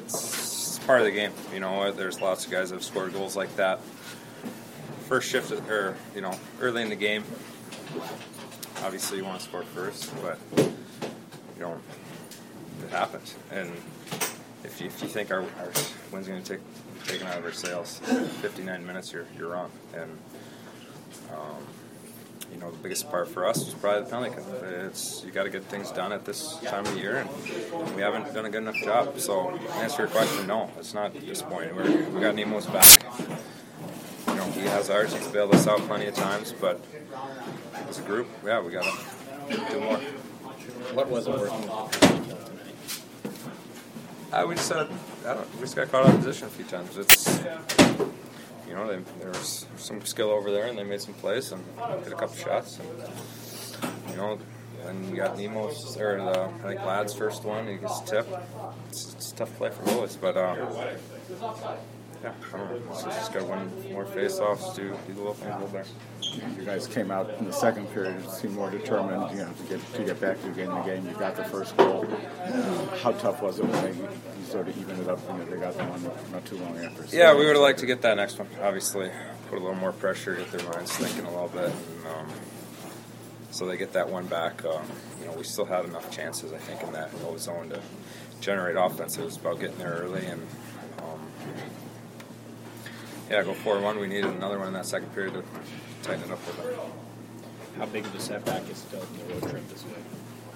it's part of the game. You know, there's lots of guys that have scored goals like that. First shift, or early in the game. Obviously, you want to score first, but you don't. It happens, and if you think our win's going to be taken out of our sails, 59 minutes, you're wrong. And the biggest part for us is probably the penalty kill. You got to get things done at this time of the year, and we haven't done a good enough job. So, to answer your question, no, it's not disappointing. We got Nemo's back. He has ours. He's bailed us out plenty of times, but as a group, we got to do more. What wasn't working tonight? We just got caught out of position a few times. It's there was some skill over there, and they made some plays and hit a couple shots. And then you got Nemo's, I think Ladd's first one. He gets tipped. It's a tough play for goalies, but I don't know. So just got to win more face-offs, do the little things over there. You guys came out in the second period, seemed more determined, to get back to getting the game. You got the first goal. How tough was it when you sort of evened it up? They got the one not too long after. Yeah, we would have liked to get that next one. Obviously, put a little more pressure, get their minds thinking a little bit, and, so they get that one back. We still had enough chances, I think, in that zone to generate offense. It was about getting there early and. Go 4-1. We needed another one in that second period to tighten it up a little bit. How big of a setback is still in the road trip this week?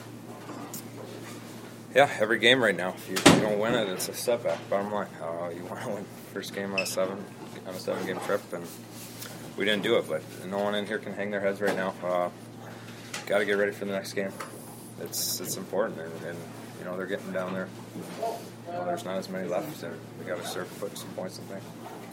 Yeah, every game right now. If you don't win it, it's a setback. Bottom line, you want to win first game out of 7 on a 7-game trip, and we didn't do it. But no one in here can hang their heads right now. Got to get ready for the next game. It's important, and they're getting down there. There's not as many left, and we got to start putting some points in there.